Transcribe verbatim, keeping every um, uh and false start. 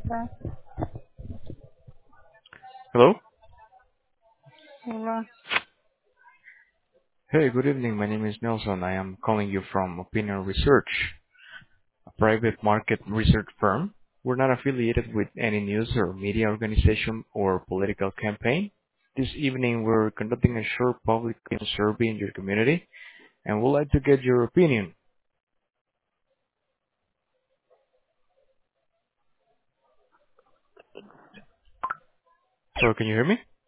Hola, Hello? hola. Hey, good evening. My name is Nelson. I am calling you from Opinion Research, a private market research firm. We're not affiliated with any news or media organization or political campaign. This evening, we're conducting a short public survey in your community, and we'd like to get your opinion. So, can you hear me?